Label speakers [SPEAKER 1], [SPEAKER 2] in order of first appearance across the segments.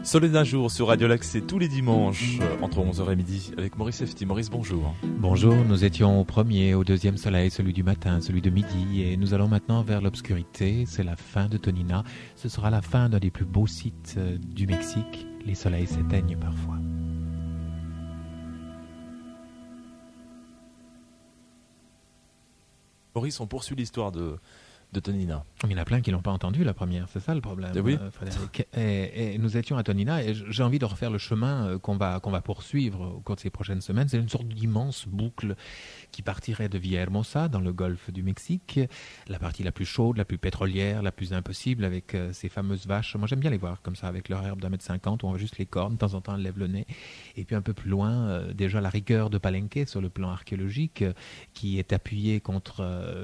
[SPEAKER 1] Soleil d'un jour sur Radio Lac, c'est tous les dimanches entre 11h et midi avec Maurice Efti. Maurice, bonjour.
[SPEAKER 2] Bonjour, nous étions au premier, au deuxième soleil, celui du matin, celui de midi, et nous allons maintenant vers l'obscurité. C'est la fin de Tonina. Ce sera la fin d'un des plus beaux sites du Mexique. Les soleils s'éteignent parfois.
[SPEAKER 1] Maurice, on poursuit l'histoire de Tonina.
[SPEAKER 2] Il y en a plein qui ne l'ont pas entendu la première, c'est ça le problème,
[SPEAKER 1] oui.
[SPEAKER 2] Frédéric. Et nous étions à Tonina et j'ai envie de refaire le chemin qu'on va poursuivre au cours de ces prochaines semaines. C'est une sorte d'immense boucle qui partirait de Villahermosa dans le golfe du Mexique, la partie la plus chaude, la plus pétrolière, la plus impossible avec ces fameuses vaches. Moi j'aime bien les voir comme ça avec leur herbe d'1,50 m où on voit juste les cornes, de temps en temps elles lèvent le nez. Et puis un peu plus loin, déjà la rigueur de Palenque sur le plan archéologique qui est appuyée contre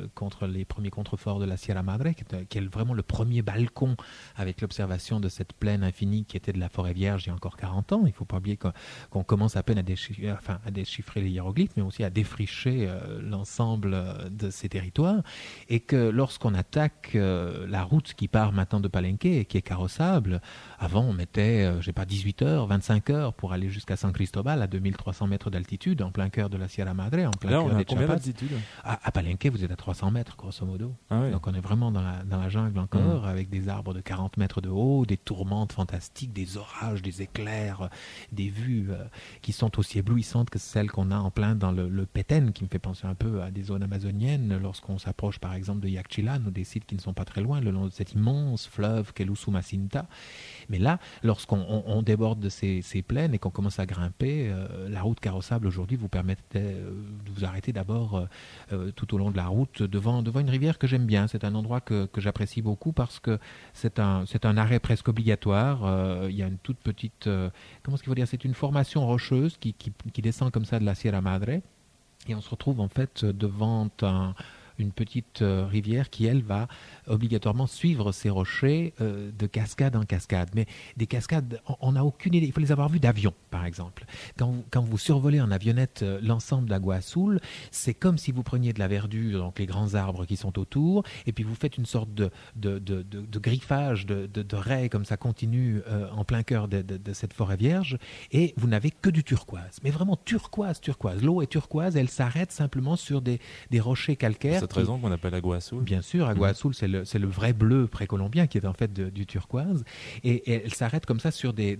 [SPEAKER 2] les premiers contreforts de la Sierra Madre, qui est vraiment le premier balcon avec l'observation de cette plaine infinie qui était de la forêt vierge il y a encore 40 ans. Il ne faut pas oublier qu'on commence à peine à déchiffrer les hiéroglyphes, mais aussi à défricher l'ensemble de ces territoires. Et que lorsqu'on attaque la route qui part maintenant de Palenque et qui est carrossable, avant on mettait, 18 heures, 25 heures pour aller jusqu'à San Cristobal à 2300 mètres d'altitude, en plein cœur de la Sierra Madre, en plein cœur des
[SPEAKER 1] combien
[SPEAKER 2] Chiapas.
[SPEAKER 1] d'altitude
[SPEAKER 2] À Palenque, vous êtes à 300 mètres, grosso modo.
[SPEAKER 1] Ah oui.
[SPEAKER 2] Donc on est vraiment dans la jungle encore, avec des arbres de 40 mètres de haut, des tourmentes fantastiques, des orages, des éclairs, des vues qui sont aussi éblouissantes que celles qu'on a en plein dans le Petén, qui me fait penser un peu à des zones amazoniennes, lorsqu'on s'approche par exemple de Yaxchilan, ou des sites qui ne sont pas très loin, le long de cet immense fleuve qu'est l'Usumacinta. Mais là, lorsqu'on déborde de ces plaines et qu'on commence à grimper, la route carrossable aujourd'hui vous permet de vous arrêter d'abord tout au long de la route devant une rivière que j'aime bien. C'est un endroit que j'apprécie beaucoup parce que c'est un arrêt presque obligatoire. Il y a une toute petite, comment est-ce qu'il faut dire, c'est une formation rocheuse qui descend comme ça de la Sierra Madre et on se retrouve en fait devant une petite rivière qui, elle, va obligatoirement suivre ces rochers de cascade en cascade. Mais des cascades, on n'a aucune idée. Il faut les avoir vues d'avion, par exemple. Quand vous survolez en avionnette l'ensemble d'Agua Azul, c'est comme si vous preniez de la verdure, donc les grands arbres qui sont autour, et puis vous faites une sorte de griffage, de raies, comme ça continue en plein cœur de cette forêt vierge, et vous n'avez que du turquoise. Mais vraiment turquoise. L'eau est turquoise, et elle s'arrête simplement sur des rochers calcaires.
[SPEAKER 1] C'est cette raison qu'on appelle Agua Azul.
[SPEAKER 2] Bien sûr, Agua Azul, c'est le vrai bleu précolombien qui est en fait du turquoise. Et elle s'arrête comme ça sur des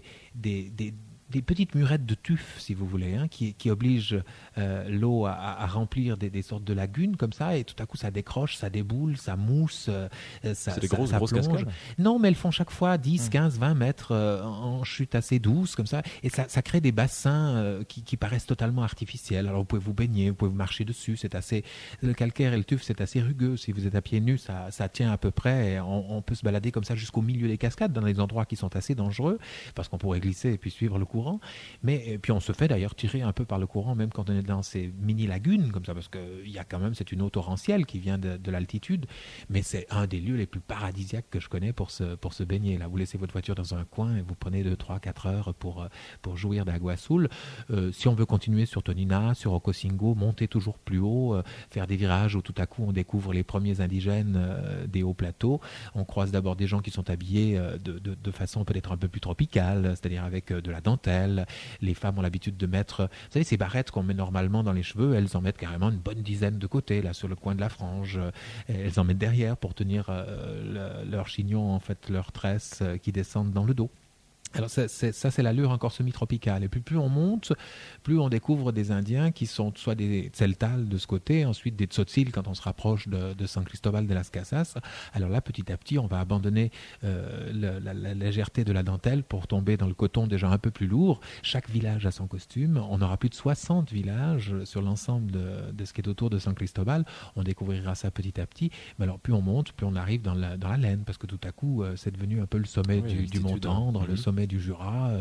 [SPEAKER 2] petites murettes de tuf, si vous voulez, qui obligent l'eau à remplir des sortes de lagunes comme ça, et tout à coup ça décroche, ça déboule, ça mousse,
[SPEAKER 1] c'est des grosses cascades.
[SPEAKER 2] Non, mais elles font chaque fois 10, 15, 20 mètres en chute assez douce comme ça, et ça crée des bassins qui paraissent totalement artificiels. Alors vous pouvez vous baigner, vous pouvez vous marcher dessus, le calcaire et le tuf, c'est assez rugueux. Si vous êtes à pieds nus, ça tient à peu près, et on peut se balader comme ça jusqu'au milieu des cascades, dans des endroits qui sont assez dangereux, parce qu'on pourrait glisser et puis suivre le courant. Mais puis on se fait d'ailleurs tirer un peu par le courant même quand on est dans ces mini lagunes comme ça, parce que il y a quand même, c'est une eau torrentielle qui vient de l'altitude, mais c'est un des lieux les plus paradisiaques que je connais pour se baigner. Là, vous laissez votre voiture dans un coin et vous prenez 2, 3, 4 heures pour jouir d'Agua Azul. Si on veut continuer sur Tonina, sur Ocosingo, monter toujours plus haut, faire des virages où tout à coup on découvre les premiers indigènes des hauts plateaux. On croise d'abord des gens qui sont habillés de façon peut-être un peu plus tropicale, c'est-à-dire avec de la dentelle. Les femmes ont l'habitude de mettre, vous savez, ces barrettes qu'on met normalement dans les cheveux, elles en mettent carrément une bonne dizaine de côté, là, sur le coin de la frange. Elles en mettent derrière pour tenir leur chignon, en fait, leurs tresses qui descendent dans le dos. Alors ça c'est l'allure encore semi-tropicale. Et puis plus on monte, plus on découvre des Indiens qui sont soit des Tzeltal de ce côté, ensuite des Tzotzil quand on se rapproche de San Cristobal de las Casas. Alors là, petit à petit, on va abandonner la légèreté de la dentelle pour tomber dans le coton déjà un peu plus lourd. Chaque village a son costume. On aura plus de 60 villages sur l'ensemble de ce qui est autour de San Cristobal. On découvrira ça petit à petit. Mais alors plus on monte, plus on arrive dans la laine, parce que tout à coup, c'est devenu un peu le sommet du Mont Tendre, le sommet du Jura.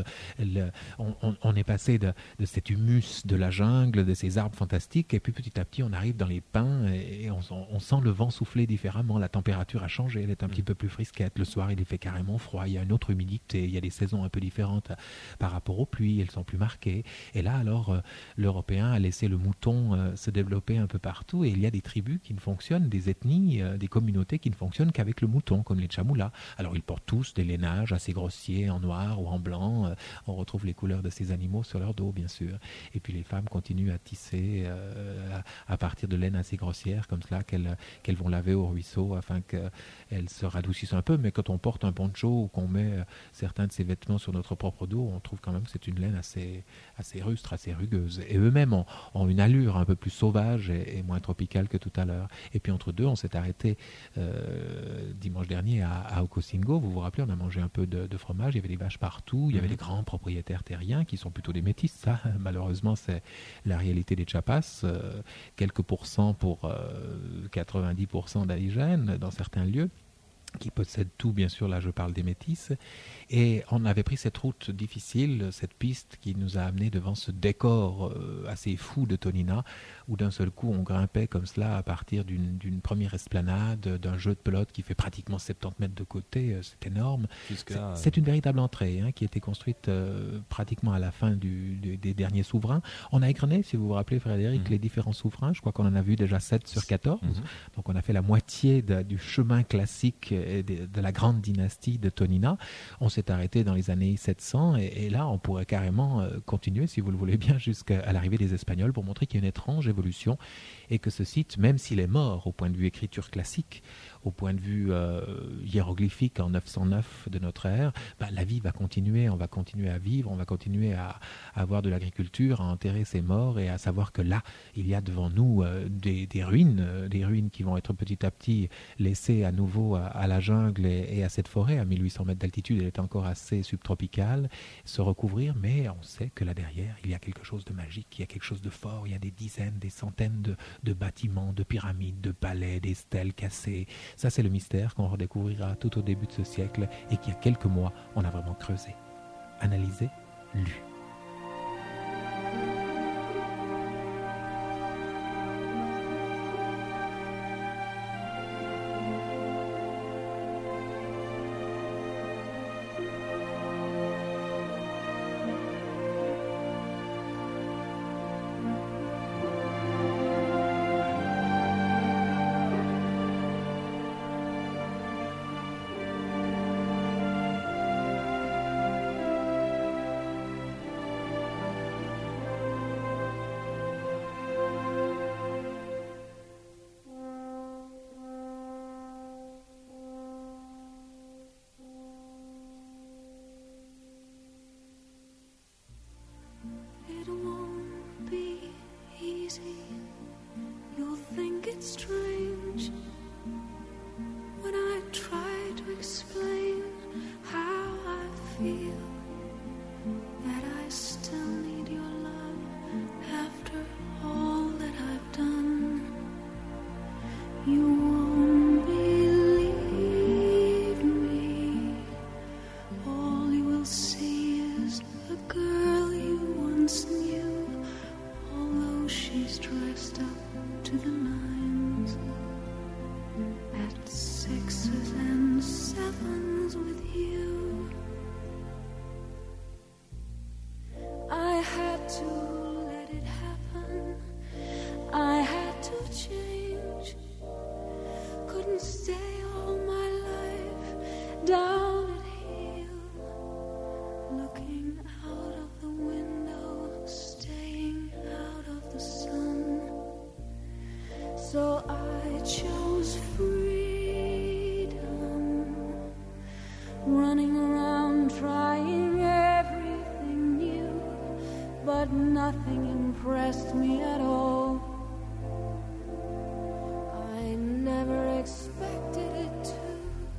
[SPEAKER 2] On est passé de cet humus de la jungle, de ces arbres fantastiques, et puis petit à petit on arrive dans les pins et on sent le vent souffler différemment. La température a changé, elle est un petit peu plus frisquette. Le soir il fait carrément froid, il y a une autre humidité, il y a des saisons un peu différentes par rapport aux pluies, elles sont plus marquées. Et là alors l'Européen a laissé le mouton se développer un peu partout, et il y a des tribus qui ne fonctionnent, des ethnies, des communautés qui ne fonctionnent qu'avec le mouton, comme les Chamoulas. Alors ils portent tous des lainages assez grossiers en noir, noir ou en blanc. On retrouve les couleurs de ces animaux sur leur dos, bien sûr. Et puis les femmes continuent à tisser à partir de laine assez grossière, comme cela, qu'elles vont laver au ruisseau afin qu'elles se radoucissent un peu. Mais quand on porte un poncho ou qu'on met certains de ces vêtements sur notre propre dos, on trouve quand même que c'est une laine assez rustre, assez rugueuse. Et eux-mêmes ont une allure un peu plus sauvage et moins tropicale que tout à l'heure. Et puis entre deux, on s'est arrêté dimanche dernier à Ocosingo. Vous vous rappelez, on a mangé un peu de fromage, il y avait des vaches partout, il y avait des grands propriétaires terriens qui sont plutôt des métis. Ça, malheureusement, c'est la réalité des Chiapas. Quelques pourcents pour 90% d'indigènes dans certains lieux, qui possèdent tout, bien sûr, là je parle des métis. Et on avait pris cette route difficile, cette piste qui nous a amenés devant ce décor assez fou de Tonina, où d'un seul coup on grimpait comme cela à partir d'une première esplanade, d'un jeu de pelote qui fait pratiquement 70 mètres de côté, c'est énorme. C'est une véritable entrée qui a été construite pratiquement à la fin des derniers souverains. On a égrené, si vous vous rappelez Frédéric, les différents souverains, je crois qu'on en a vu déjà 7 sur 14, donc on a fait la moitié du chemin classique de la grande dynastie de Tonina. On s'est arrêté dans les années 700 et là on pourrait carrément continuer, si vous le voulez bien, jusqu'à l'arrivée des Espagnols pour montrer qu'il y a une étrange évolution et que ce site, même s'il est mort au point de vue écriture classique, au point de vue hiéroglyphique en 909 de notre ère, la vie va continuer, on va continuer à vivre, on va continuer à avoir de l'agriculture, à enterrer ses morts et à savoir que là, il y a devant nous des ruines qui vont être petit à petit laissées à nouveau à la jungle et à cette forêt. À 1800 mètres d'altitude, elle est encore assez subtropicale, se recouvrir, mais on sait que là derrière, il y a quelque chose de magique, il y a quelque chose de fort, il y a des dizaines, des centaines de bâtiments, de pyramides, de palais, des stèles cassées. Ça, c'est le mystère qu'on redécouvrira tout au début de ce siècle et qu'il y a quelques mois, on a vraiment creusé, analysé, lu.
[SPEAKER 3] So I chose freedom, running around trying everything new, but nothing impressed me at all. I never expected it to.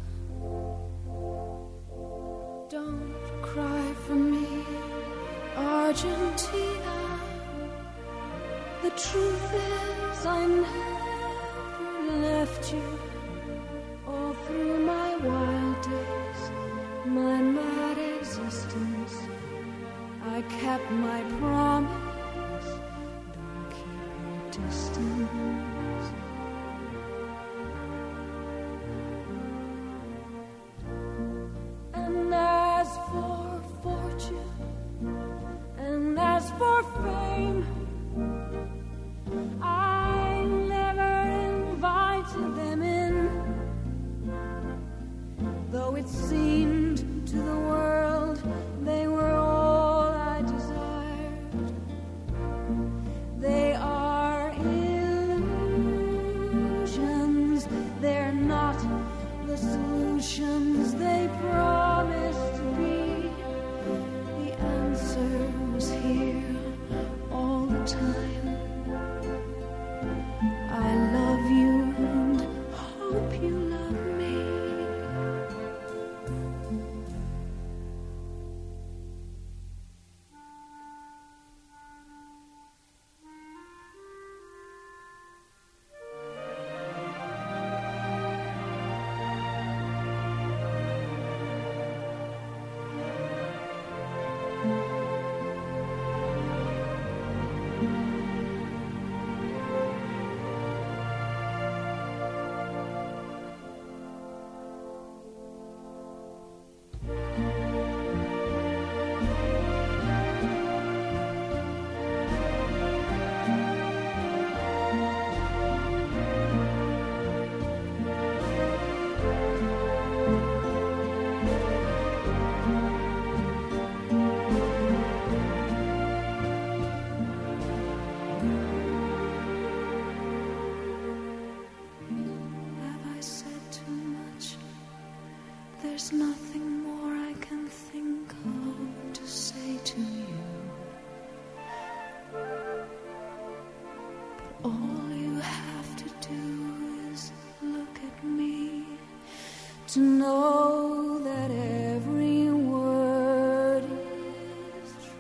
[SPEAKER 3] Don't cry for me, Argentina. The truth is I never left you. All through my wild days, my mad existence, I kept my promise. Don't keep your distance. And as for fortune, and as for fame, I never invited them in, though it seemed to the world questions they promised to be. The answer was here all the time. I love you and hope you love me. Have I said too much? There's nothing more I can think of to say to you. But all you have to do is look at me to know that every word is true.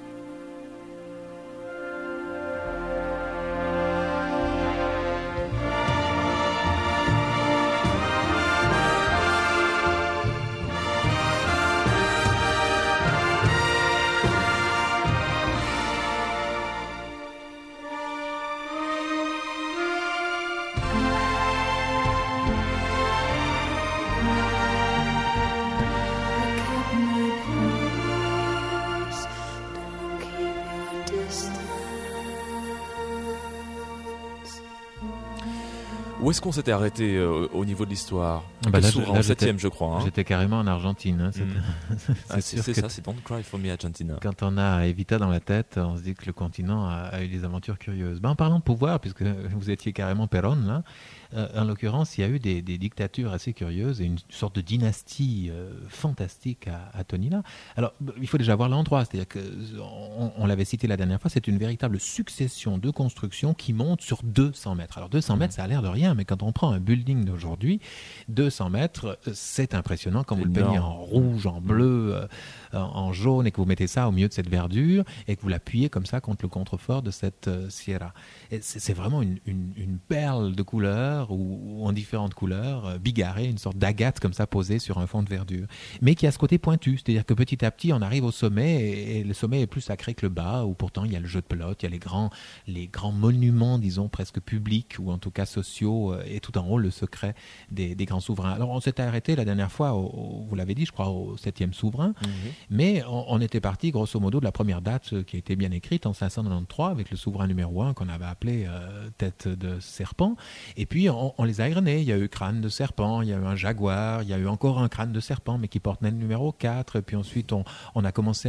[SPEAKER 1] Où est-ce qu'on s'était arrêté au niveau de l'histoire?
[SPEAKER 2] Bah là,
[SPEAKER 1] Souverain,
[SPEAKER 2] là,
[SPEAKER 1] en 7e, je crois. Hein.
[SPEAKER 2] J'étais carrément en Argentine. Hein.
[SPEAKER 1] Ah,
[SPEAKER 2] C'est sûr
[SPEAKER 1] c'est
[SPEAKER 2] que
[SPEAKER 1] ça, c'est Don't Cry for Me Argentina.
[SPEAKER 2] quand on a Evita dans la tête, on se dit que le continent a eu des aventures curieuses. En parlant de pouvoir, puisque vous étiez carrément Perón, là, en l'occurrence, il y a eu des dictatures assez curieuses et une sorte de dynastie fantastique à Tonina. Alors, il faut déjà voir l'endroit, c'est-à-dire qu'on l'avait cité la dernière fois, c'est une véritable succession de constructions qui montent sur 200 mètres. Alors, 200 mètres, ça a l'air de rien, mais quand on prend un building d'aujourd'hui, 200 mètres, c'est impressionnant quand vous le peignez en rouge, en bleu, en jaune, et que vous mettez ça au milieu de cette verdure, et que vous l'appuyez comme ça contre le contrefort de cette sierra. Et c'est vraiment une perle de couleurs, ou en différentes couleurs, bigarrée, une sorte d'agate comme ça posée sur un fond de verdure, mais qui a ce côté pointu, c'est-à-dire que petit à petit on arrive au sommet, et le sommet est plus sacré que le bas, où pourtant il y a le jeu de pelote, il y a les grands monuments, disons presque publics, ou en tout cas sociaux, et tout en haut le secret des grands souverains. Alors on s'était arrêté la dernière fois, vous l'avez dit, je crois, au 7e souverain, mais on était parti grosso modo de la première date qui a été bien écrite en 593 avec le souverain numéro 1 qu'on avait appelé tête de serpent, et puis on les a égrenés. Il y a eu crâne de serpent, il y a eu un jaguar, il y a eu encore un crâne de serpent mais qui portait le numéro 4, et puis ensuite on a commencé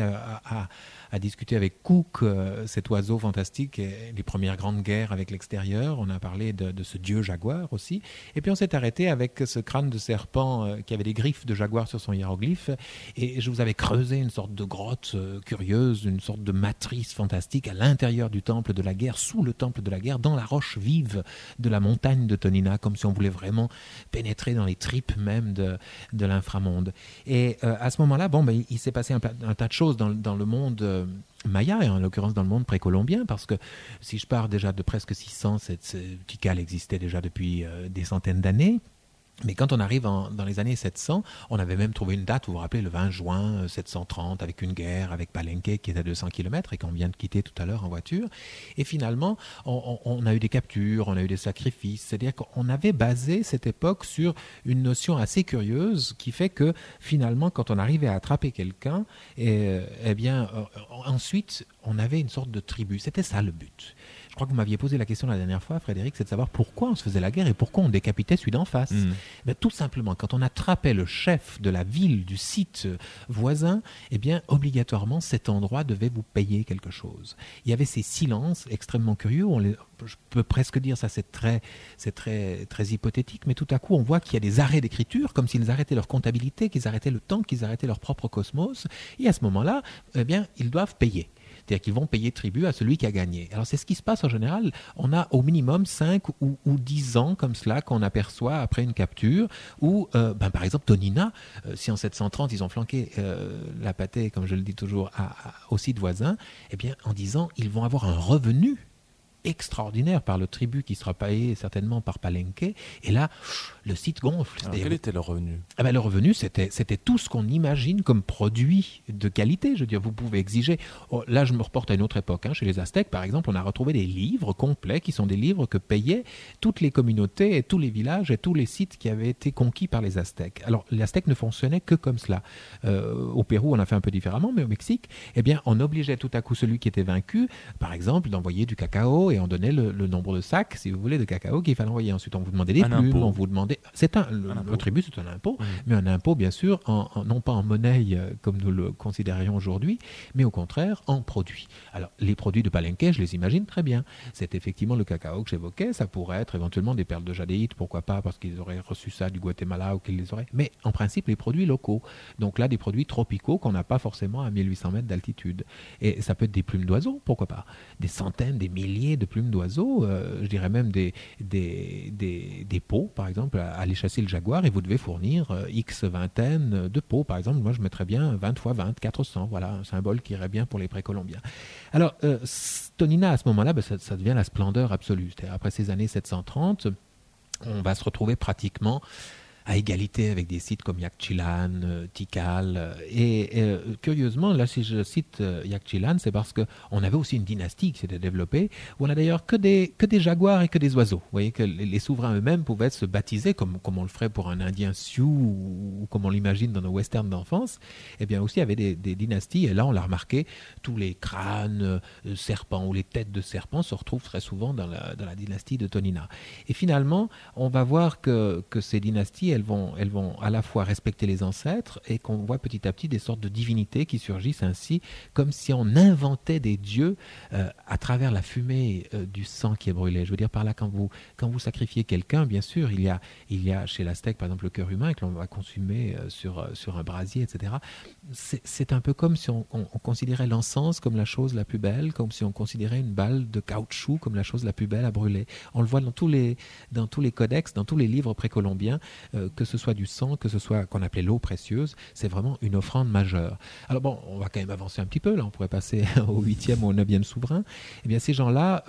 [SPEAKER 2] à discuter avec Cook, cet oiseau fantastique, et les premières grandes guerres avec l'extérieur. On a parlé de ce dieu jaguar aussi, et puis on s'est arrêté avec ce crâne de serpent qui avait des griffes de jaguar sur son hiéroglyphe, et je vous avais creusé une sorte de grotte curieuse, une sorte de matrice fantastique à l'intérieur du temple de la guerre, sous le temple de la guerre, dans la roche vive de la montagne de Tonina, comme si on voulait vraiment pénétrer dans les tripes même de l'inframonde. Et à ce moment-là, il s'est passé un tas de choses dans le monde maya, et en l'occurrence dans le monde précolombien, parce que si je pars déjà de presque 600, ce Tikal existait déjà depuis des centaines d'années. Mais quand on arrive dans les années 700, on avait même trouvé une date, vous vous rappelez, le 20 juin 730, avec une guerre avec Palenque qui est à 200 km et qu'on vient de quitter tout à l'heure en voiture. Et finalement, on a eu des captures, on a eu des sacrifices. C'est-à-dire qu'on avait basé cette époque sur une notion assez curieuse qui fait que finalement, quand on arrivait à attraper quelqu'un, ensuite, on avait une sorte de tribu. C'était ça le but. Je crois que vous m'aviez posé la question la dernière fois, Frédéric, c'est de savoir pourquoi on se faisait la guerre et pourquoi on décapitait celui d'en face. Ben, tout simplement, quand on attrapait le chef de la ville, du site voisin, eh bien, obligatoirement, cet endroit devait vous payer quelque chose. Il y avait ces silences extrêmement curieux. Je peux presque dire, ça c'est très hypothétique, mais tout à coup, on voit qu'il y a des arrêts d'écriture, comme s'ils arrêtaient leur comptabilité, qu'ils arrêtaient le temps, qu'ils arrêtaient leur propre cosmos. Et à ce moment-là, eh bien, ils doivent payer. C'est-à-dire qu'ils vont payer tribut à celui qui a gagné. Alors c'est ce qui se passe en général. On a au minimum 5 ou 10 ans comme cela qu'on aperçoit après une capture où, par exemple, Tonina, si en 730 ils ont flanqué la pâtée, comme je le dis toujours, au site voisin, eh bien en 10 ans, ils vont avoir un revenu extraordinaire par le tribut qui sera payé certainement par Palenque. Et là, le site gonfle.
[SPEAKER 1] Alors, quel était le revenu ?
[SPEAKER 2] Le revenu, c'était tout ce qu'on imagine comme produit de qualité. Je veux dire, vous pouvez exiger... là, je me reporte à une autre époque. Chez les Aztèques, par exemple, on a retrouvé des livres complets qui sont des livres que payaient toutes les communautés et tous les villages et tous les sites qui avaient été conquis par les Aztèques. Alors, les Aztèques ne fonctionnaient que comme cela. Au Pérou, on a fait un peu différemment, mais au Mexique, eh bien, on obligeait tout à coup celui qui était vaincu, par exemple, d'envoyer du cacao et on donnait le nombre de sacs, si vous voulez, de cacao qu'il fallait envoyer. Ensuite, on vous demandait des plumes,
[SPEAKER 1] impôt.
[SPEAKER 2] on vous demandait... Le tribut, c'est un impôt, mais un impôt, bien sûr, non pas en monnaie comme nous le considérions aujourd'hui, mais au contraire, en produits. Alors, les produits de Palenque, je les imagine très bien. C'est effectivement le cacao que j'évoquais, ça pourrait être éventuellement des perles de jadéite, pourquoi pas, parce qu'ils auraient reçu ça du Guatemala ou qu'ils les auraient... Mais en principe, les produits locaux. Donc là, des produits tropicaux qu'on n'a pas forcément à 1800 mètres d'altitude. Et ça peut être des plumes d'oiseaux, pourquoi pas. Des centaines, des milliers de plumes d'oiseaux, je dirais même des peaux, par exemple, à aller chasser le jaguar, et vous devez fournir X vingtaine de peaux. Par exemple, moi, je mettrais bien 20 x 20, 400. Voilà, un symbole qui irait bien pour les précolombiens. Alors, Tonina, à ce moment-là, ça devient la splendeur absolue. C'est-à-dire, après ces années 730, on va se retrouver pratiquement à égalité avec des sites comme Yaxchilan, Tikal. Et curieusement, là, si je cite Yaxchilan, c'est parce qu'on avait aussi une dynastie qui s'était développée, où on a d'ailleurs que des jaguars et que des oiseaux. Vous voyez que les souverains eux-mêmes pouvaient se baptiser, comme on le ferait pour un Indien Sioux, ou comme on l'imagine dans nos westerns d'enfance. Eh bien aussi, il y avait des dynasties, et là, on l'a remarqué, tous les crânes serpents ou les têtes de serpents se retrouvent très souvent dans la dynastie de Tonina. Et finalement, on va voir que ces dynasties, elles vont à la fois respecter les ancêtres et qu'on voit petit à petit des sortes de divinités qui surgissent ainsi, comme si on inventait des dieux à travers la fumée du sang qui est brûlé. Je veux dire par là, quand vous sacrifiez quelqu'un, bien sûr, il y a chez l'Aztèque, par exemple, le cœur humain que l'on va consumer sur un brasier, etc. C'est un peu comme si on considérait l'encens comme la chose la plus belle, comme si on considérait une balle de caoutchouc comme la chose la plus belle à brûler. On le voit dans tous les codex, dans tous les livres précolombiens, que ce soit du sang, que ce soit qu'on appelait l'eau précieuse, c'est vraiment une offrande majeure. Alors bon, on va quand même avancer un petit peu, là on pourrait passer au 8e ou au 9e souverain. Eh bien ces gens-là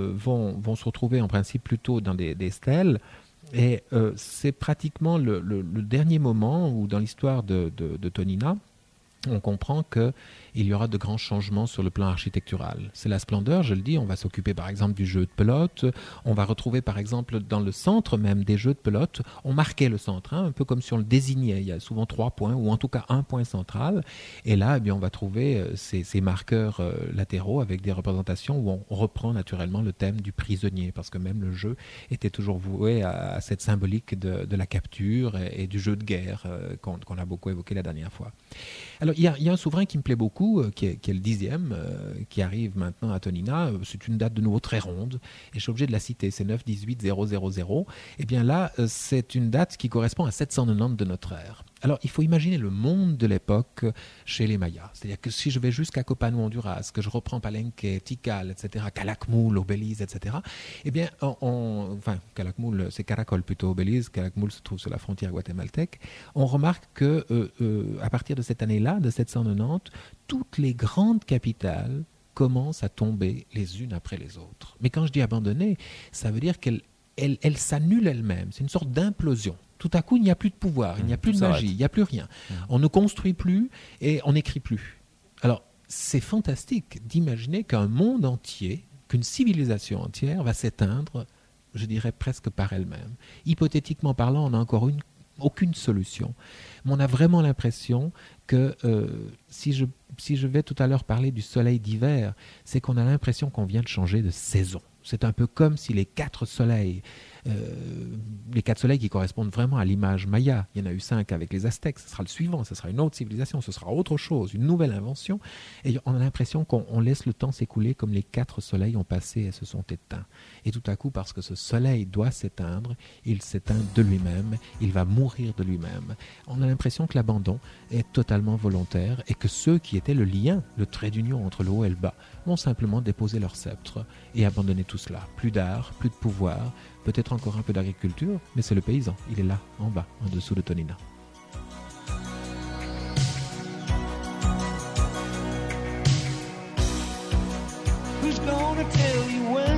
[SPEAKER 2] vont se retrouver en principe plutôt dans des stèles, et c'est pratiquement le dernier moment où dans l'histoire de Tonina, on comprend qu'il y aura de grands changements sur le plan architectural. C'est la splendeur, je le dis, on va s'occuper par exemple du jeu de pelote, on va retrouver par exemple dans le centre même des jeux de pelote, on marquait le centre, un peu comme si on le désignait, il y a souvent 3 points, ou en tout cas un point central, et là, eh bien, on va trouver ces marqueurs latéraux avec des représentations où on reprend naturellement le thème du prisonnier, parce que même le jeu était toujours voué à cette symbolique de la capture et du jeu de guerre qu'on a beaucoup évoqué la dernière fois. Alors, il y a un souverain qui me plaît beaucoup, qui est le 10e, qui arrive maintenant à Tonina. C'est une date de nouveau très ronde, et je suis obligé de la citer, c'est 9-18-000. Et bien là, c'est une date qui correspond à 790 de notre ère. Alors, il faut imaginer le monde de l'époque chez les Mayas. C'est-à-dire que si je vais jusqu'à Copano, Honduras, que je reprends Palenque, Tikal, etc., Calakmul, Belize, etc., eh bien, enfin, Calakmul, c'est Caracol plutôt, Belize, Calakmul se trouve sur la frontière guatémaltèque, on remarque que à partir de cette année-là, de 790, toutes les grandes capitales commencent à tomber les unes après les autres. Mais quand je dis abandonner, ça veut dire qu'elles s'annulent elles-mêmes. C'est une sorte d'implosion. Tout à coup, il n'y a plus de pouvoir, il n'y a plus de magie, il n'y a plus rien. On ne construit plus et on n'écrit plus. Alors, c'est fantastique d'imaginer qu'un monde entier, qu'une civilisation entière va s'éteindre, je dirais presque par elle-même. Hypothétiquement parlant, on n'a encore aucune solution. Mais on a vraiment l'impression que si je vais tout à l'heure parler du soleil d'hiver, c'est qu'on a l'impression qu'on vient de changer de saison. C'est un peu comme si les 4 soleils qui correspondent vraiment à l'image maya, il y en a eu 5 avec les Aztèques, ce sera le suivant, ce sera une autre civilisation, ce sera autre chose, une nouvelle invention, et on a l'impression qu'on laisse le temps s'écouler comme les 4 soleils ont passé et se sont éteints. Et tout à coup, parce que ce soleil doit s'éteindre, il s'éteint de lui-même, il va mourir de lui-même. On a l'impression que l'abandon est totalement volontaire et que ceux qui étaient le lien, le trait d'union entre le haut et le bas, vont simplement déposer leur sceptre et abandonner tout cela. Plus d'art, plus de pouvoir, peut-être encore un peu d'agriculture, mais c'est le paysan, il est là, en bas, en dessous de Tonina.
[SPEAKER 4] Who's gonna tell you when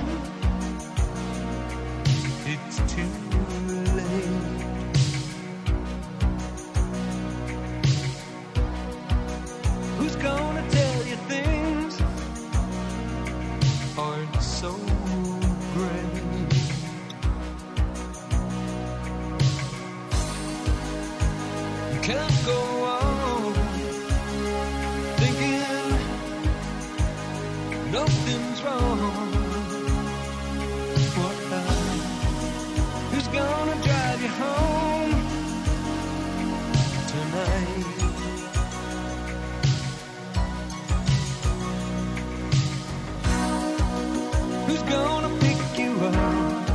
[SPEAKER 4] it's too late? Who's gonna tell you things aren't so great? You can't go on thinking nothing's wrong. Who's gonna drive you home tonight? Who's gonna pick you up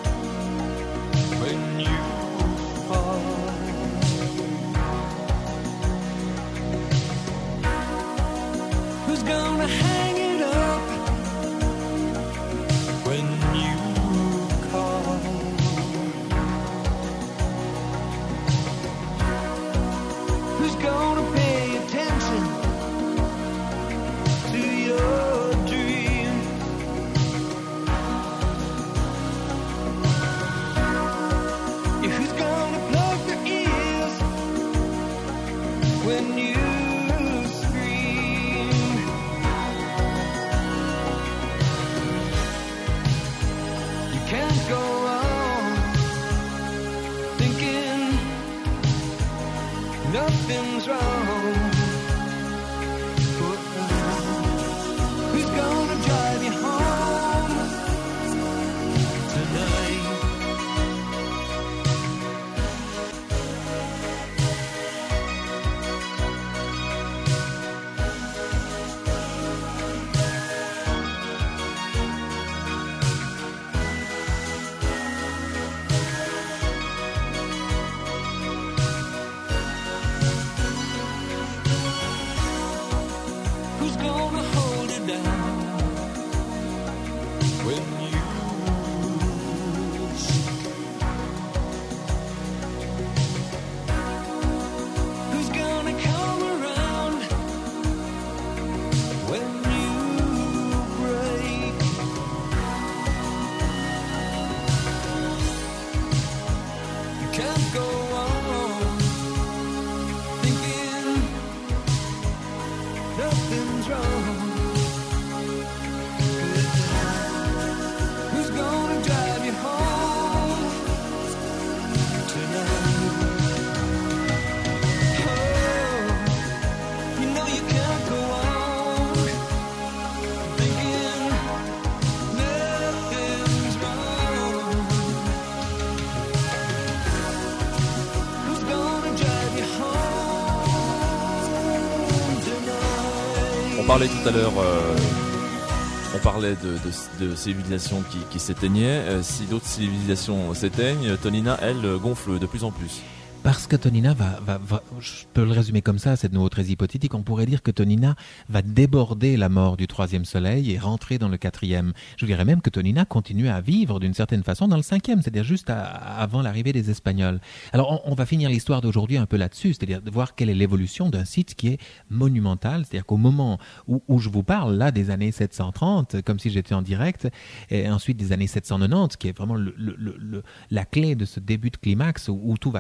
[SPEAKER 4] when you fall? Who's gonna hang it up when you call? Who's gonna pay attention to your dreams? Yeah, who's gonna plug their ears when you scream? You can't go on thinking nothing's wrong. Who's gonna drive you home tonight? Who's gonna hold it down when you shake? Who's gonna come around when you break? You can't go on thinking nothing's wrong. Who's gonna drive you home tonight? Oh, you know you can't go on thinking nothing's wrong. Who's gonna drive you home tonight?
[SPEAKER 1] On parlait tout à l'heure, on parlait de civilisations qui s'éteignaient. Si d'autres civilisations s'éteignent, Tonina, elle, gonfle de plus en plus.
[SPEAKER 2] Parce que Tonina va, je peux le résumer comme ça, c'est de nouveau très hypothétique, on pourrait dire que Tonina va déborder la mort du 3e soleil et rentrer dans le 4e. Je dirais même que Tonina continue à vivre d'une certaine façon dans le 5e, c'est-à-dire juste avant l'arrivée des Espagnols. Alors on va finir l'histoire d'aujourd'hui un peu là-dessus, c'est-à-dire de voir quelle est l'évolution d'un site qui est monumental, c'est-à-dire qu'au moment où je vous parle là des années 730, comme si j'étais en direct, et ensuite des années 790, qui est vraiment la clé de ce début de climax où tout va s'écrouler,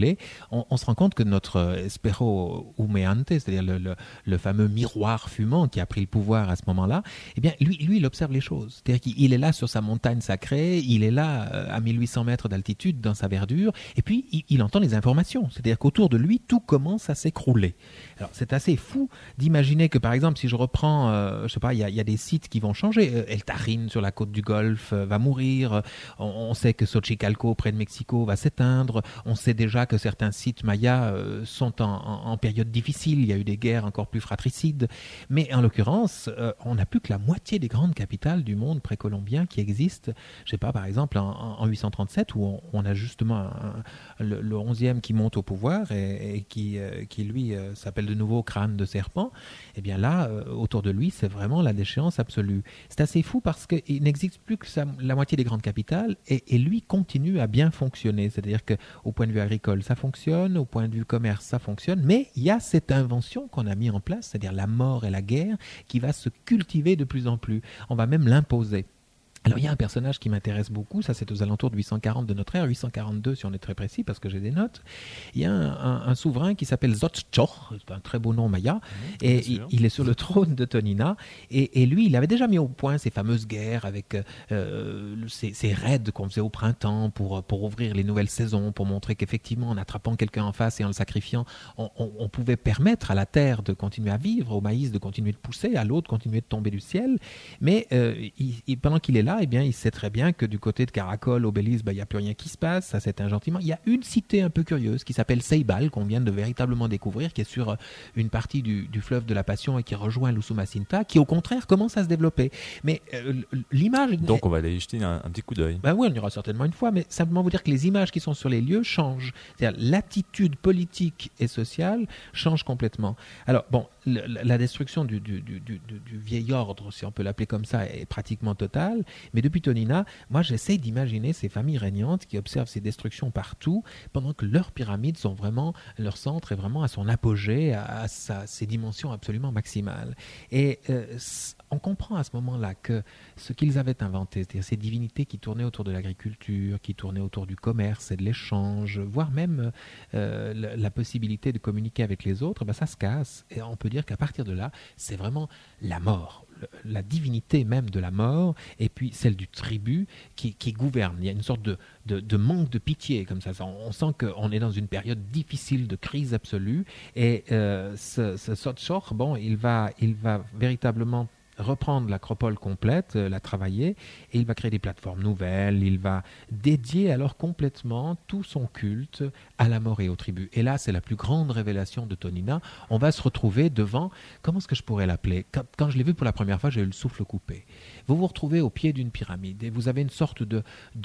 [SPEAKER 2] s'écrouler, on se rend compte que notre Espero Humeante, c'est-à-dire le fameux miroir fumant qui a pris le pouvoir à ce moment-là, eh bien, lui, il observe les choses. C'est-à-dire qu'il est là sur sa montagne sacrée, il est là à 1800 mètres d'altitude dans sa verdure, et puis il entend les informations. C'est-à-dire qu'autour de lui, tout commence à s'écrouler. Alors, c'est assez fou d'imaginer que, par exemple, si je reprends, je sais pas, il y a des sites qui vont changer. El Tajín sur la côte du Golfe va mourir. On sait que Xochicalco, près de Mexico, va s'éteindre. On sait déjà que certains sites mayas sont en période difficile. Il y a eu des guerres encore plus fratricides. Mais en l'occurrence, on n'a plus que la moitié des grandes capitales du monde précolombien qui existent. Je sais pas, par exemple, en 837, où on a justement le 11e qui monte au pouvoir et qui lui, s'appelle de nouveau Crâne de Serpent. Eh bien là, autour de lui, c'est vraiment la déchéance absolue. C'est assez fou parce qu'il n'existe plus que la moitié des grandes capitales et lui continue à bien fonctionner. C'est-à-dire qu'au point de vue agricole, ça fonctionne, au point de vue commerce, ça fonctionne, mais il y a cette invention qu'on a mis en place, c'est-à-dire la mort et la guerre, qui va se cultiver de plus en plus. On va même l'imposer. Alors, il y a un personnage qui m'intéresse beaucoup, ça c'est aux alentours de 840 de notre ère, 842 si on est très précis, parce que j'ai des notes. Il y a un souverain qui s'appelle Xochitl, c'est un très beau nom maya, et il est sur le trône de Tonina, et lui, il avait déjà mis au point ces fameuses guerres avec ces raids qu'on faisait au printemps pour ouvrir les nouvelles saisons, pour montrer qu'effectivement, en attrapant quelqu'un en face et en le sacrifiant, on pouvait permettre à la terre de continuer à vivre, au maïs de continuer de pousser, à l'eau de continuer de tomber du ciel, mais pendant qu'il est là, eh bien, il sait très bien que du côté de Caracol, Obélisque, il n'y a plus rien qui se passe, ça s'éteint gentiment. Il y a une cité un peu curieuse qui s'appelle Ceibal, qu'on vient de véritablement découvrir, qui est sur une partie du fleuve de la Passion et qui rejoint l'Usumacinta, qui au contraire commence à se développer. Mais l'image...
[SPEAKER 1] Donc on va aller y jeter un petit coup d'œil.
[SPEAKER 2] Ben oui, on y aura certainement une fois, mais simplement vous dire que les images qui sont sur les lieux changent. C'est-à-dire l'attitude politique et sociale change complètement. Alors bon, la destruction du vieil ordre, si on peut l'appeler comme ça, est pratiquement totale. Mais depuis Tonina, moi j'essaie d'imaginer ces familles régnantes qui observent ces destructions partout, pendant que leurs pyramides sont vraiment, leur centre est vraiment à son apogée, à ses dimensions absolument maximales. Et on comprend à ce moment-là que ce qu'ils avaient inventé, c'est-à-dire ces divinités qui tournaient autour de l'agriculture, qui tournaient autour du commerce et de l'échange, voire même la possibilité de communiquer avec les autres, ben ça se casse. Et on peut dire qu'à partir de là, c'est vraiment la mort. La divinité même de la mort, et puis celle du tribut qui gouverne. Il y a une sorte de manque de pitié comme ça. On sent qu'on est dans une période difficile de crise absolue, et ce Xochitl, bon, il va véritablement reprendre l'acropole complète, la travailler, et il va créer des plateformes nouvelles, il va dédier alors complètement tout son culte à la mort et au tribut. Et là, c'est la plus grande révélation de Tonina. On va se retrouver devant, comment est-ce que je pourrais l'appeler ? Quand je l'ai vu pour la première fois, j'ai eu le souffle coupé. Vous vous retrouvez au pied d'une pyramide, et vous avez une sorte de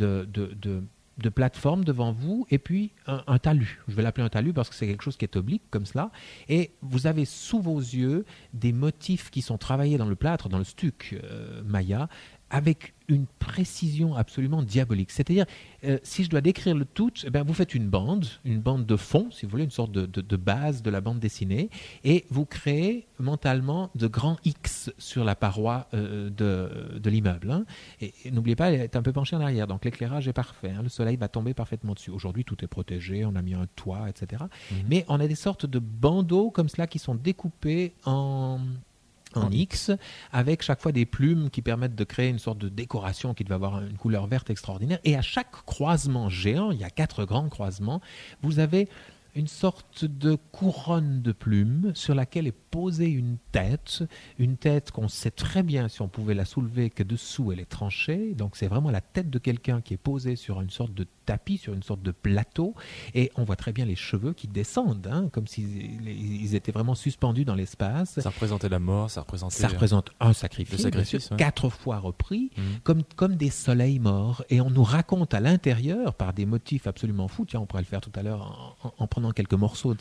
[SPEAKER 2] plateforme devant vous, et puis un talus. Je vais l'appeler un talus parce que c'est quelque chose qui est oblique comme cela, et vous avez sous vos yeux des motifs qui sont travaillés dans le plâtre, dans le stuc maya, avec une précision absolument diabolique. C'est-à-dire, si je dois décrire le tout, eh bien, vous faites une bande de fond, si vous voulez, une sorte de base de la bande dessinée, et vous créez mentalement de grands X sur la paroi de l'immeuble. Hein. Et n'oubliez pas, elle est un peu penchée en arrière, donc l'éclairage est parfait. Hein. Le soleil va tomber parfaitement dessus. Aujourd'hui, tout est protégé, on a mis un toit, etc. Mais on a des sortes de bandeaux comme cela qui sont découpés en X, avec chaque fois des plumes qui permettent de créer une sorte de décoration qui devait avoir une couleur verte extraordinaire. Et à chaque croisement géant, il y a 4 grands croisements, vous avez une sorte de couronne de plumes sur laquelle est posée une tête qu'on sait très bien, si on pouvait la soulever, que dessous elle est tranchée. Donc c'est vraiment la tête de quelqu'un qui est posée sur une sorte de tapis, sur une sorte de plateau, et on voit très bien les cheveux qui descendent, hein, comme s'ils étaient vraiment suspendus dans l'espace.
[SPEAKER 1] Ça représentait la mort, ça
[SPEAKER 2] représente un sacrifice,
[SPEAKER 1] ouais.
[SPEAKER 2] 4 fois repris, comme des soleils morts, et on nous raconte à l'intérieur, par des motifs absolument fous, tiens, on pourrait le faire tout à l'heure en prenant prenant quelques morceaux de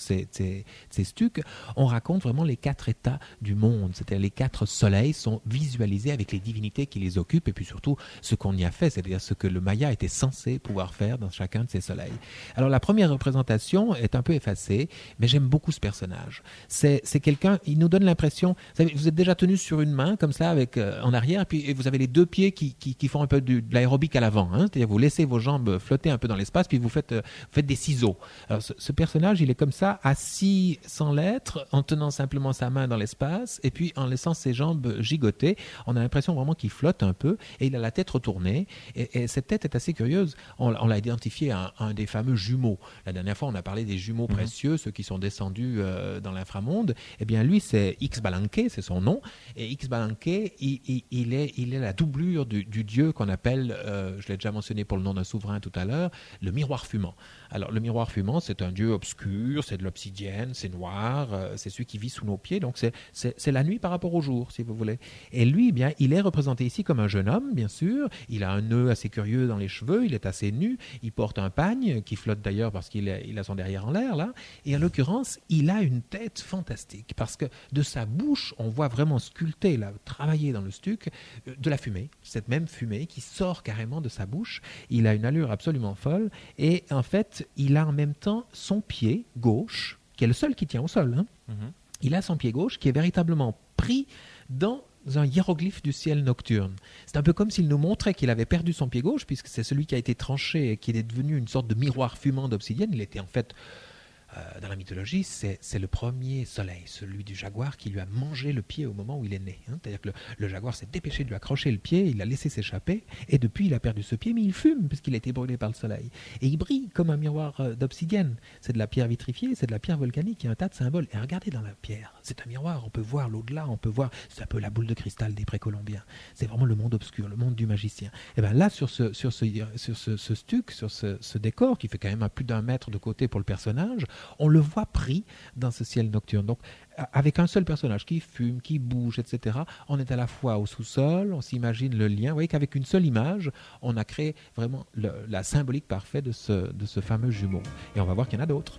[SPEAKER 2] ces stucs, on raconte vraiment les 4 états du monde. C'est-à-dire les 4 soleils sont visualisés avec les divinités qui les occupent et puis surtout ce qu'on y a fait, c'est-à-dire ce que le Maya était censé pouvoir faire dans chacun de ces soleils. Alors la première représentation est un peu effacée, mais j'aime beaucoup ce personnage. C'est quelqu'un, il nous donne l'impression, vous êtes déjà tenu sur une main comme ça avec en arrière, et vous avez les 2 pieds qui font un peu de l'aérobic à l'avant, hein, c'est-à-dire vous laissez vos jambes flotter un peu dans l'espace, puis vous faites des ciseaux. Alors ce personnage, il est comme ça, assis sans l'être, en tenant simplement sa main dans l'espace, et puis en laissant ses jambes gigoter. On a l'impression vraiment qu'il flotte un peu, et il a la tête retournée, et cette tête est assez curieuse. On l'a identifié à un des fameux jumeaux. La dernière fois, on a parlé des jumeaux précieux, ceux qui sont descendus dans l'inframonde. Eh bien, lui, c'est Ixbalanque, c'est son nom, et Ixbalanque, il est la doublure du dieu qu'on appelle, je l'ai déjà mentionné pour le nom d'un souverain tout à l'heure, le miroir fumant. Alors, le miroir fumant, c'est un dieu obscur, c'est de l'obsidienne, c'est noir, c'est celui qui vit sous nos pieds, donc c'est la nuit par rapport au jour, si vous voulez. Et lui, eh bien, il est représenté ici comme un jeune homme, bien sûr. Il a un nœud assez curieux dans les cheveux, il est assez nu, il porte un pagne qui flotte d'ailleurs parce qu'il a son derrière en l'air, là. Et en l'occurrence, il a une tête fantastique parce que de sa bouche, on voit vraiment sculpter, là, travailler dans le stuc, de la fumée, cette même fumée qui sort carrément de sa bouche. Il a une allure absolument folle et en fait, il a en même temps son pied gauche, qui est le seul qui tient au sol, hein. Il a son pied gauche qui est véritablement pris dans un hiéroglyphe du ciel nocturne. C'est un peu comme s'il nous montrait qu'il avait perdu son pied gauche, puisque c'est celui qui a été tranché et qui est devenu une sorte de miroir fumant d'obsidienne. Il était en fait, dans la mythologie, c'est le premier soleil, celui du jaguar qui lui a mangé le pied au moment où il est né, hein. C'est-à-dire que le jaguar s'est dépêché de lui accrocher le pied, il l'a laissé s'échapper, et depuis il a perdu ce pied, mais il fume puisqu'il a été brûlé par le soleil. Et il brille comme un miroir d'obsidienne. C'est de la pierre vitrifiée, c'est de la pierre volcanique, il y a un tas de symboles. Et regardez dans la pierre, c'est un miroir, on peut voir l'au-delà, on peut voir, c'est un peu la boule de cristal des précolombiens. C'est vraiment le monde obscur, le monde du magicien. Et bien là, sur ce stuc, sur ce décor, qui fait quand même plus d'1 mètre de côté pour le personnage, on le voit pris dans ce ciel nocturne. Donc, avec un seul personnage qui fume, qui bouge, etc., on est à la fois au sous-sol, on s'imagine le lien. Vous voyez qu'avec une seule image, on a créé vraiment la symbolique parfaite de ce fameux jumeau. Et on va voir qu'il y en a d'autres.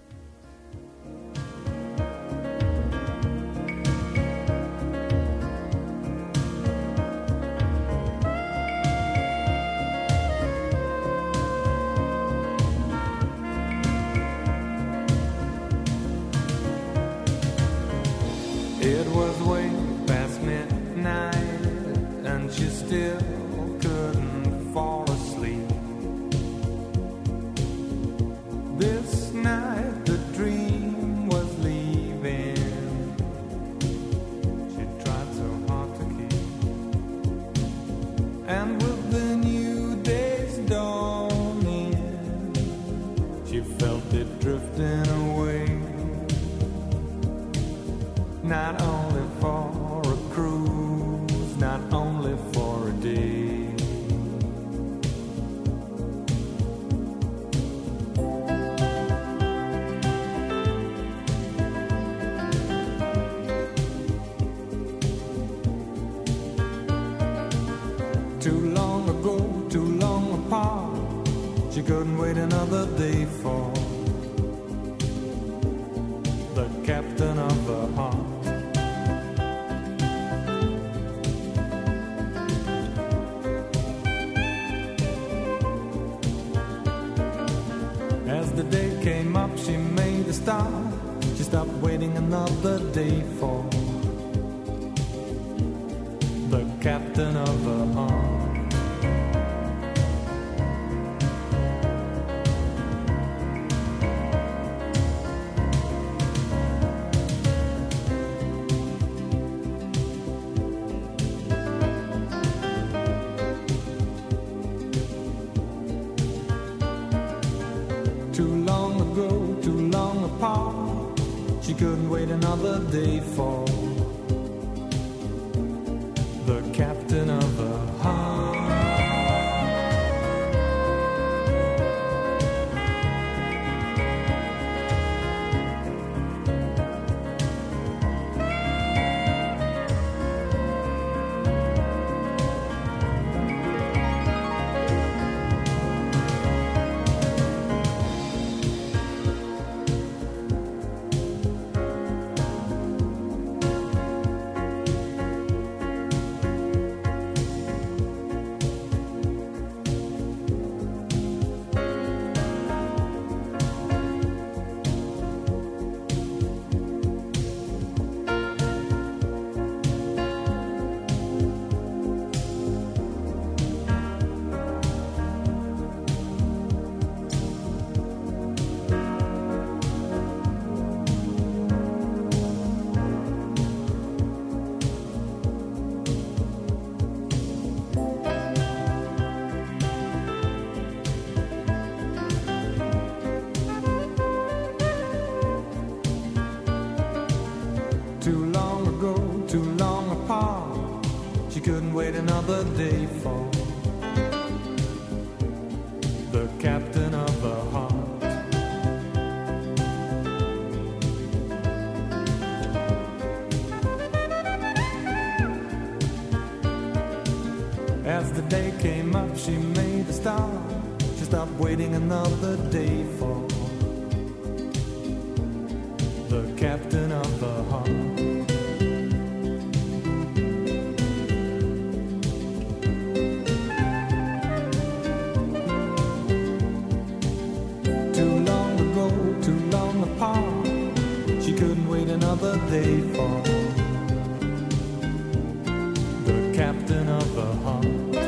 [SPEAKER 4] It was way past midnight and she still couldn't fall asleep. This night the dream was leaving. She tried so hard to keep. And with the new day's dawning, she felt it drifting away. Not only for a cruise, not only for a day. Too long ago, too long apart, she couldn't wait another day for the captain of the heart. As the day came up, she made a start. She stopped waiting another day for the captain of her heart. Too long ago, too long apart, she couldn't wait another day for the captain of her heart. couldn't wait another day for the captain of the heart. As the day came up, she made a start. She stopped waiting another day for the captain of the heart. Too long ago, too long apart, she couldn't wait another day for the captain of the heart.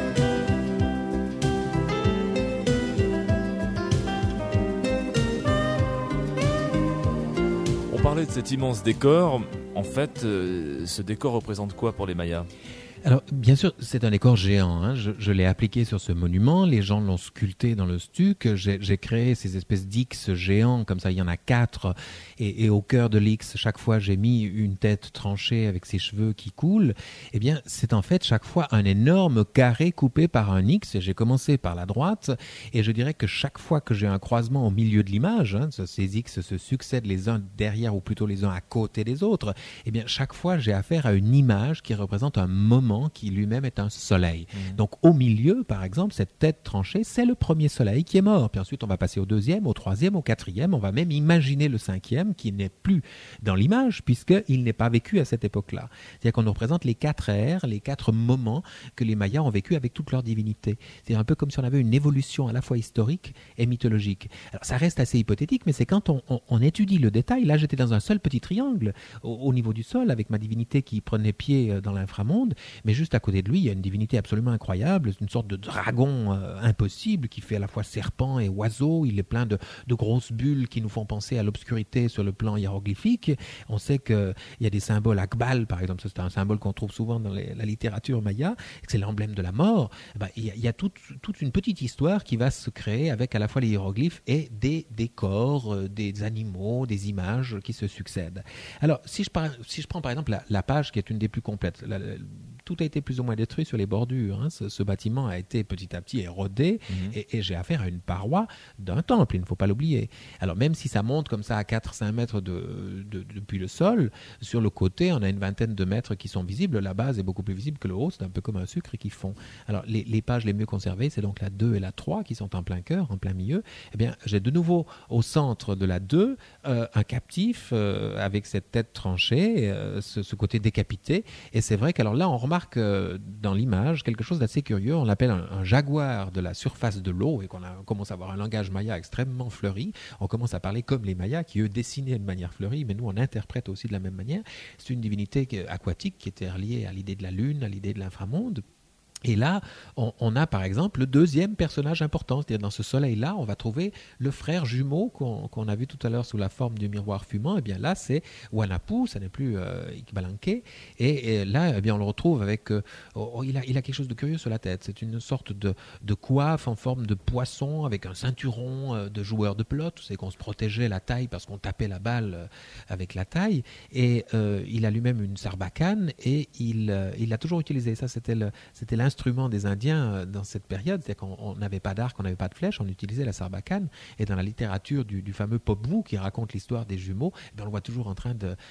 [SPEAKER 1] On parlait de cet immense décor. En fait, ce décor représente quoi pour les Mayas ?
[SPEAKER 2] Alors, bien sûr, c'est un décor géant. Hein. Je l'ai appliqué sur ce monument. Les gens l'ont sculpté dans le stuc. J'ai créé ces espèces d'X géants. Comme ça, il y en a 4. Et au cœur de l'X, chaque fois, j'ai mis une tête tranchée avec ses cheveux qui coulent. Eh bien, c'est en fait chaque fois un énorme carré coupé par un X. J'ai commencé par la droite. Et je dirais que chaque fois que j'ai un croisement au milieu de l'image, hein, ces X se succèdent les uns derrière ou plutôt les uns à côté des autres. Eh bien, chaque fois, j'ai affaire à une image qui représente un moment qui lui-même est un soleil. Donc au milieu, par exemple, cette tête tranchée, c'est le premier soleil qui est mort. Puis ensuite, on va passer au deuxième, au troisième, au quatrième. On va même imaginer le cinquième qui n'est plus dans l'image puisqu'il n'est pas vécu à cette époque-là. C'est-à-dire qu'on nous représente les 4 ères, les 4 moments que les Mayas ont vécu avec toute leur divinité. C'est un peu comme si on avait une évolution à la fois historique et mythologique. Alors ça reste assez hypothétique, mais c'est quand on étudie le détail. Là, j'étais dans un seul petit triangle au niveau du sol avec ma divinité qui prenait pied dans l'inframonde. Mais juste à côté de lui, il y a une divinité absolument incroyable, une sorte de dragon impossible qui fait à la fois serpent et oiseau. Il est plein de grosses bulles qui nous font penser à l'obscurité sur le plan hiéroglyphique. On sait qu'il y a des symboles, Akbal par exemple, c'est un symbole qu'on trouve souvent dans la littérature maya, c'est l'emblème de la mort. Il y a toute une petite histoire qui va se créer avec à la fois les hiéroglyphes et des décors, des animaux, des images qui se succèdent. Alors, si je prends par exemple la page qui est une des plus complètes, tout a été plus ou moins détruit sur les bordures. Hein. Ce bâtiment a été petit à petit érodé et j'ai affaire à une paroi d'un temple, il ne faut pas l'oublier. Alors même si ça monte comme ça à 4-5 mètres depuis le sol, sur le côté, on a une vingtaine de mètres qui sont visibles. La base est beaucoup plus visible que le haut, c'est un peu comme un sucre qui fond. Alors les pages les mieux conservées, c'est donc la 2 et la 3 qui sont en plein cœur, en plein milieu. Eh bien, j'ai de nouveau au centre de la 2 un captif avec cette tête tranchée, ce côté décapité. Et c'est vrai qu'alors là, on remarque dans l'image quelque chose d'assez curieux. On l'appelle un jaguar de la surface de l'eau et qu'on commence à avoir un langage maya extrêmement fleuri. On commence à parler comme les mayas qui eux dessinaient de manière fleurie, mais nous on interprète aussi de la même manière. C'est une divinité aquatique qui était reliée à l'idée de la lune, à l'idée de l'inframonde. Et là, on a par exemple le deuxième personnage important, c'est-à-dire dans ce soleil-là, on va trouver le frère jumeau qu'on a vu tout à l'heure sous la forme du miroir fumant. Et bien là, c'est Wanapu, ça n'est plus Ikbalanke. Et là, eh bien, on le retrouve avec... il a quelque chose de curieux sur la tête. C'est une sorte de coiffe en forme de poisson avec un ceinturon de joueur de pelote. C'est qu'on se protégeait la taille parce qu'on tapait la balle avec la taille. Et il a lui-même une sarbacane et il a toujours utilisé ça. C'était l'instrument des Indiens dans cette période, c'est-à-dire qu'on n'avait pas d'arc, on n'avait pas de flèche, on utilisait la sarbacane. Et dans la littérature du fameux Popou qui raconte l'histoire des jumeaux, on le voit toujours en train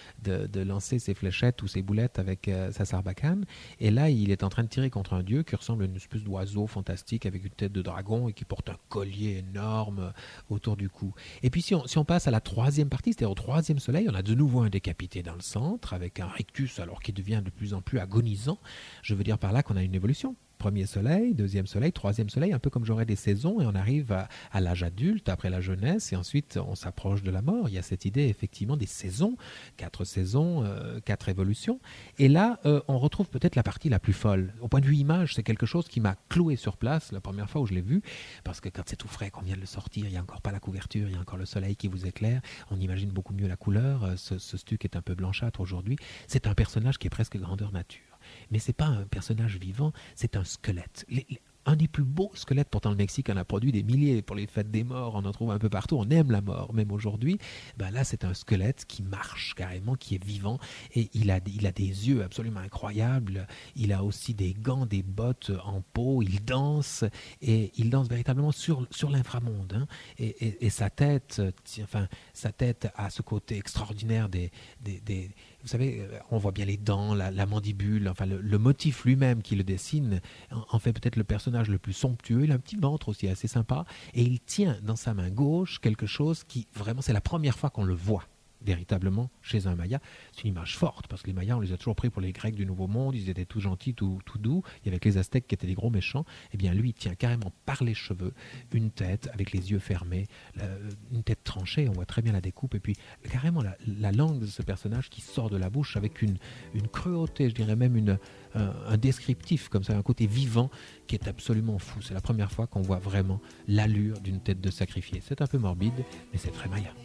[SPEAKER 2] de lancer ses fléchettes ou ses boulettes avec sa sarbacane. Et là, il est en train de tirer contre un dieu qui ressemble à une espèce d'oiseau fantastique avec une tête de dragon et qui porte un collier énorme autour du cou. Et puis si on passe à la troisième partie, c'est-à-dire au troisième soleil, on a de nouveau un décapité dans le centre avec un rictus alors qui devient de plus en plus agonisant. Je veux dire par là qu'on a une évolution. Premier soleil, deuxième soleil, troisième soleil, un peu comme j'aurais des saisons et on arrive à l'âge adulte, après la jeunesse et ensuite on s'approche de la mort. Il y a cette idée effectivement des saisons, 4 saisons, 4 évolutions. Et là, on retrouve peut-être la partie la plus folle. Au point de vue image, c'est quelque chose qui m'a cloué sur place la première fois où je l'ai vu, parce que quand c'est tout frais, qu'on vient de le sortir, il n'y a encore pas la couverture, il y a encore le soleil qui vous éclaire, on imagine beaucoup mieux la couleur. Ce stuc est un peu blanchâtre aujourd'hui. C'est un personnage qui est presque grandeur nature. Mais ce n'est pas un personnage vivant, c'est un squelette. un des plus beaux squelettes. Pourtant, le Mexique en a produit des milliers pour les fêtes des morts. On en trouve un peu partout. On aime la mort, même aujourd'hui. Là, c'est un squelette qui marche carrément, qui est vivant. Et il a des yeux absolument incroyables. Il a aussi des gants, des bottes en peau. Il danse. Et il danse véritablement sur l'inframonde. Hein. Et sa tête, sa tête a ce côté extraordinaire des vous savez, on voit bien les dents, la mandibule, le motif lui-même qui le dessine en fait peut-être le personnage le plus somptueux. Il a un petit ventre aussi assez sympa et il tient dans sa main gauche quelque chose qui vraiment, c'est la première fois qu'on le voit véritablement chez un Maya. C'est une image forte parce que les Mayas, on les a toujours pris pour les Grecs du Nouveau Monde, ils étaient tout gentils, tout doux. Il y avait que les Aztèques qui étaient des gros méchants. Eh bien lui, il tient carrément par les cheveux une tête avec les yeux fermés, une tête tranchée, on voit très bien la découpe, et puis carrément la langue de ce personnage qui sort de la bouche avec une cruauté, je dirais même un descriptif comme ça, un côté vivant qui est absolument fou. C'est la première fois qu'on voit vraiment l'allure d'une tête de sacrifié. C'est un peu morbide, mais c'est très Maya.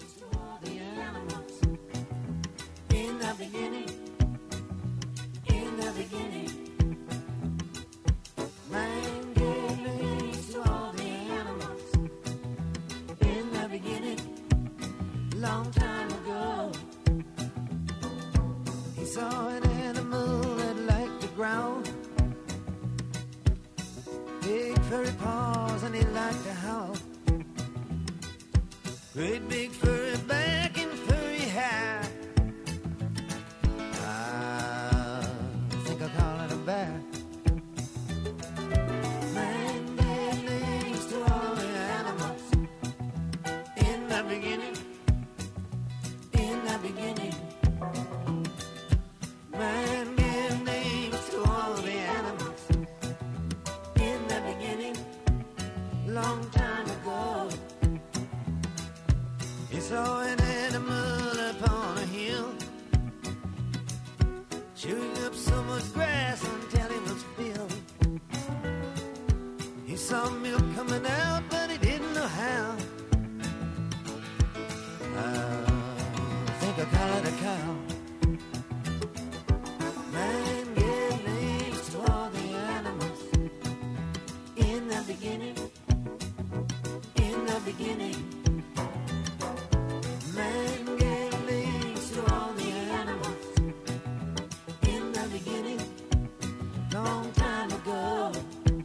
[SPEAKER 5] Long time ago, he saw an animal that liked to growl, big furry paws, and he liked to howl. Great big furry back and furry hair. I think I'll call it a bear. Man gave names to all the animals in the beginning. Beginning, man gave names to all the animals in the beginning, long time ago. He saw an animal upon a hill, chewing up so much grass until he was filled. He saw milk coming out, but he didn't know how. I call it a cow. Man gave names to all the animals in the beginning. In the beginning, man gave names to all the animals in the beginning, long time ago.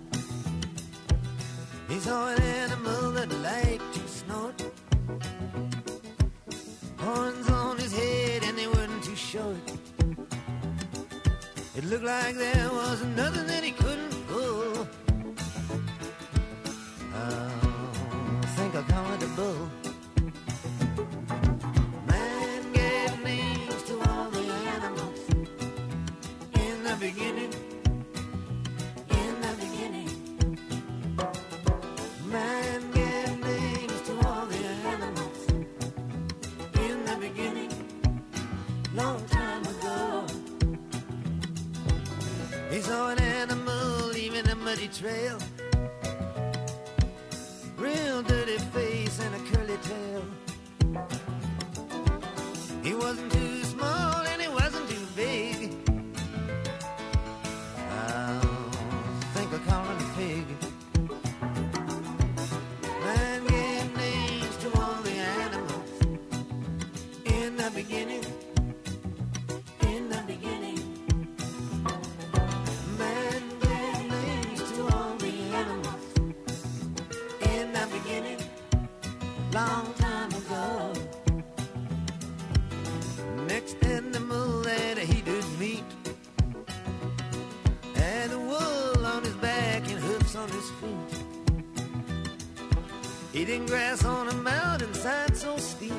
[SPEAKER 5] He saw an animal that liked to snort, horns on his head and they weren't too short. It looked like there was nothing that he couldn't pull. I think I'll call it a bull. Man gave names to all the animals in the beginning. In the beginning, man gave names to all the animals in the beginning, long time ago. He saw an animal leaving a muddy trail, real dirty face and a curly tail. He wasn't too small and he wasn't too big. I think I'll call him a pig. Man gave names to all the animals in the beginning. In the beginning, man gave names to all the animals in the beginning, long time ago. Next animal that he did meet had a wool on his back and hoofs on his feet. Eating grass on a mountainside so steep.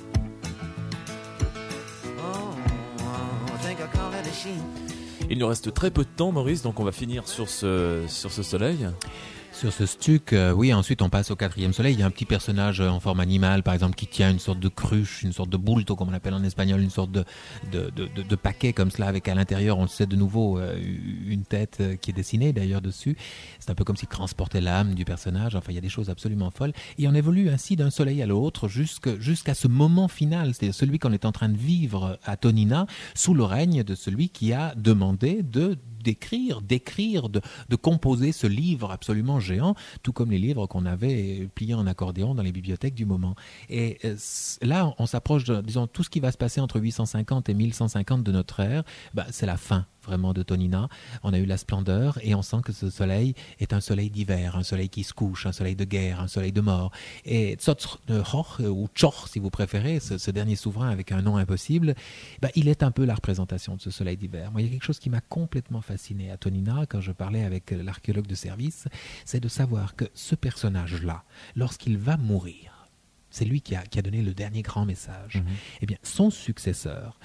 [SPEAKER 5] I think I'll call it a sheep.
[SPEAKER 1] Il nous reste très peu de temps, Maurice, donc on va finir sur ce soleil.
[SPEAKER 2] Sur ce stuc, oui, ensuite on passe au 4e soleil. Il y a un petit personnage en forme animale, par exemple, qui tient une sorte de cruche, une sorte de bulto, comme on l'appelle en espagnol, une sorte de paquet comme cela, avec à l'intérieur, on le sait de nouveau, une tête qui est dessinée d'ailleurs dessus. C'est un peu comme s'il transportait l'âme du personnage. Enfin, il y a des choses absolument folles. Et on évolue ainsi d'un soleil à l'autre jusqu'à ce moment final, c'est-à-dire celui qu'on est en train de vivre à Tonina, sous le règne de celui qui a demandé de d'écrire, de composer ce livre absolument géant, tout comme les livres qu'on avait pliés en accordéon dans les bibliothèques du moment. Et là, on s'approche de, disons, tout ce qui va se passer entre 850 et 1150 de notre ère, c'est la fin vraiment de Tonina. On a eu la splendeur et on sent que ce soleil est un soleil d'hiver, un soleil qui se couche, un soleil de guerre, un soleil de mort. Et Tzotzor, ou Tchor si vous préférez, ce dernier souverain avec un nom impossible, il est un peu la représentation de ce soleil d'hiver. Moi, il y a quelque chose qui m'a complètement fasciné à Tonina quand je parlais avec l'archéologue de service, c'est de savoir que ce personnage-là, lorsqu'il va mourir, c'est lui qui a donné le dernier grand message. Eh bien, son successeur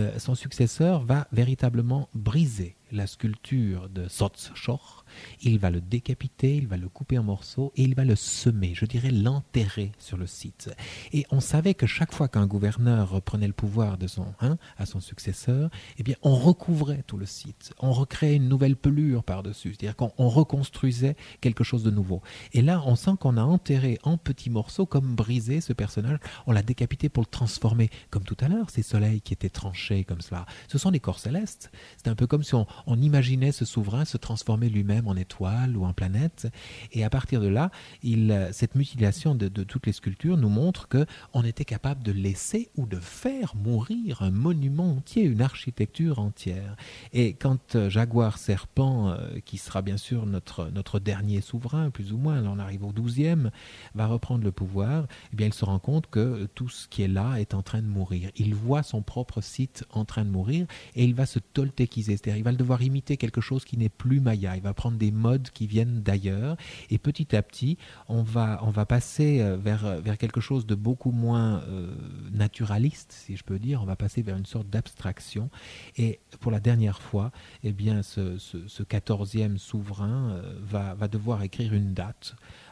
[SPEAKER 2] va véritablement briser la sculpture de Tzotzor. Il va le décapiter, il va le couper en morceaux et il va le semer, je dirais l'enterrer sur le site. Et on savait que chaque fois qu'un gouverneur reprenait le pouvoir à son successeur, eh bien, on recouvrait tout le site, on recréait une nouvelle pelure par-dessus, c'est-à-dire qu'on reconstruisait quelque chose de nouveau. Et là, on sent qu'on a enterré en petits morceaux, comme brisé ce personnage, on l'a décapité pour le transformer, comme tout à l'heure, ces soleils qui étaient tranchés comme cela. Ce sont des corps célestes. C'est un peu comme si on imaginait ce souverain se transformer lui-même en étoile ou en planète. Et à partir de là, cette mutilation de toutes les sculptures nous montre qu'on était capable de laisser ou de faire mourir un monument entier, une architecture entière. Et quand Jaguar Serpent, qui sera bien sûr notre dernier souverain, plus ou moins, là on arrive au 12e, va reprendre le pouvoir, eh bien il se rend compte que tout ce qui est là est en train de mourir. Il voit son propre site en train de mourir et il va se toltéquiser, c'est-à-dire il va devoir imiter quelque chose qui n'est plus maya, il va prendre des modes qui viennent d'ailleurs et petit à petit on va passer vers quelque chose de beaucoup moins naturaliste, si je peux dire. On va passer vers une sorte d'abstraction et pour la dernière fois, eh bien ce 14e souverain va devoir écrire une date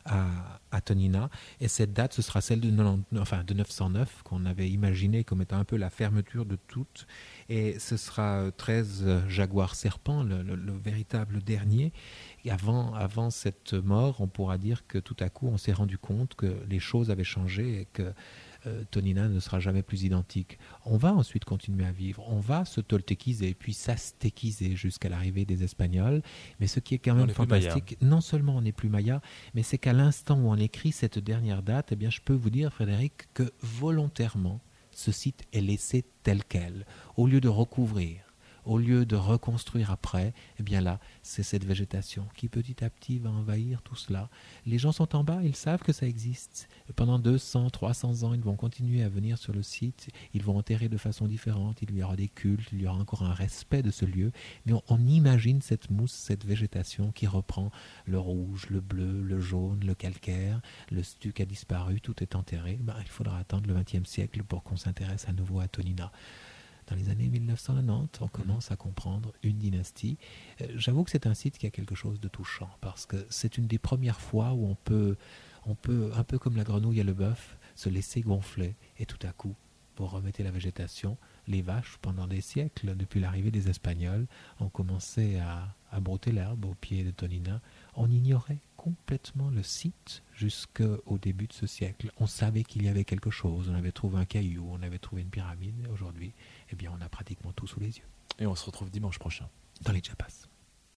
[SPEAKER 2] à Tonina, et cette date ce sera celle de 909 qu'on avait imaginé comme étant un peu la fermeture de toutes, et ce sera 13 Jaguar Serpent, le véritable dernier. Et avant cette mort, on pourra dire que tout à coup on s'est rendu compte que les choses avaient changé et que Tonina ne sera jamais plus identique. On va ensuite continuer à vivre, on va se toltéquiser, puis s'aztéquiser jusqu'à l'arrivée des Espagnols. Mais ce qui est quand même fantastique, non seulement on n'est plus maya, mais c'est qu'à l'instant où on écrit cette dernière date, eh bien, je peux vous dire, Frédéric, que volontairement, ce site est laissé tel quel. Au lieu de recouvrir, au lieu de reconstruire après, eh bien là, c'est cette végétation qui petit à petit va envahir tout cela. Les gens sont en bas, ils savent que ça existe. Pendant 200, 300 ans, ils vont continuer à venir sur le site, ils vont enterrer de façon différente, il y aura des cultes, il y aura encore un respect de ce lieu, mais on imagine cette mousse, cette végétation qui reprend le rouge, le bleu, le jaune, le calcaire, le stuc a disparu, tout est enterré. Il faudra attendre le XXe siècle pour qu'on s'intéresse à nouveau à Tonina. Dans les années 1990, on commence à comprendre une dynastie. J'avoue que c'est un site qui a quelque chose de touchant, parce que c'est une des premières fois où on peut, un peu comme la grenouille et le bœuf, se laisser gonfler. Et tout à coup, pour remettre la végétation, les vaches, pendant des siècles, depuis l'arrivée des Espagnols, ont commencé à brouter l'herbe au pied de Tonina. On ignorait complètement le site jusqu'au début de ce siècle. On savait qu'il y avait quelque chose, on avait trouvé un caillou, on avait trouvé une pyramide, et aujourd'hui, eh bien, on a pratiquement tout sous les yeux.
[SPEAKER 1] Et on se retrouve dimanche prochain.
[SPEAKER 2] Dans les Chiapas.